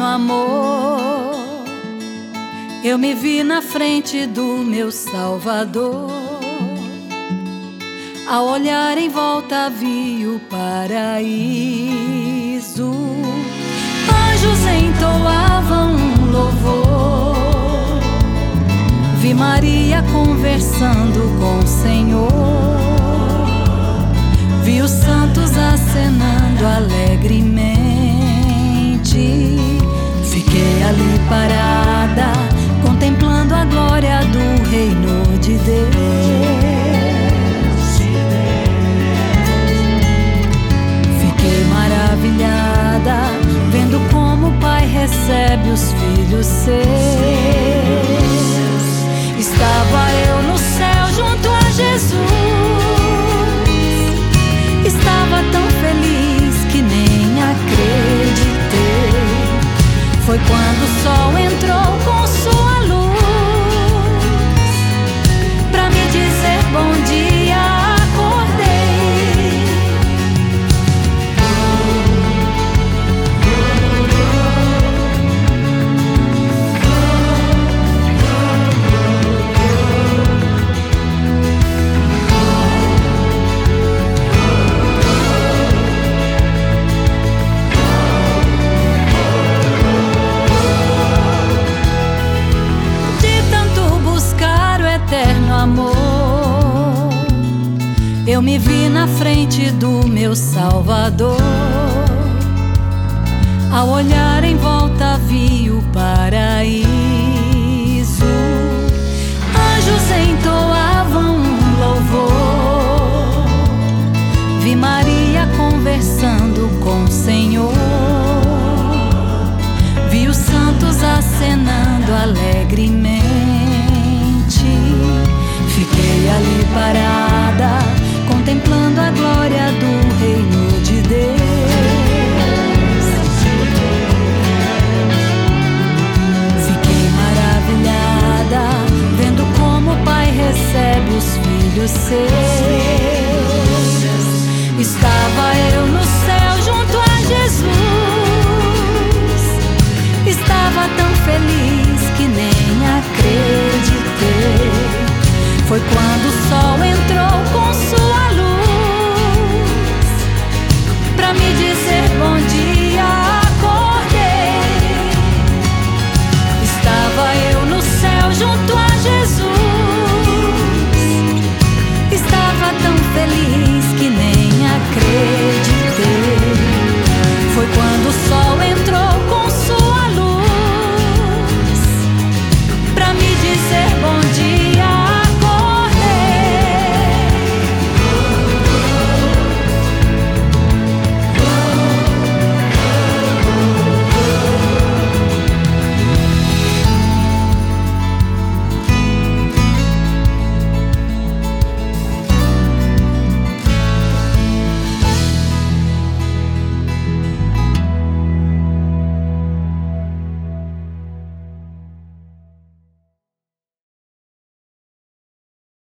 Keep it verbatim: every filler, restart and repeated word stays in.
amor, eu me vi na frente do meu Salvador. Ao olhar em volta vi o paraíso, anjos entoavam um louvor, vi Maria conversando com o Senhor, vi os santos acenando alegremente. Fiquei ali parada, contemplando a glória do reino de Deus. Fiquei maravilhada, vendo como o Pai recebe os filhos seus. Estava eu no céu junto a Jesus, estava tão feliz que nem acreditei. Foi quando o sol entrou com sua luz, pra me dizer bom dia, acordei. Amor, eu me vi na frente do meu Salvador. Ao olhar em volta vi o paraíso, anjos entoavam um louvor, vi Maria conversando com o Senhor, vi os santos acenando alegremente.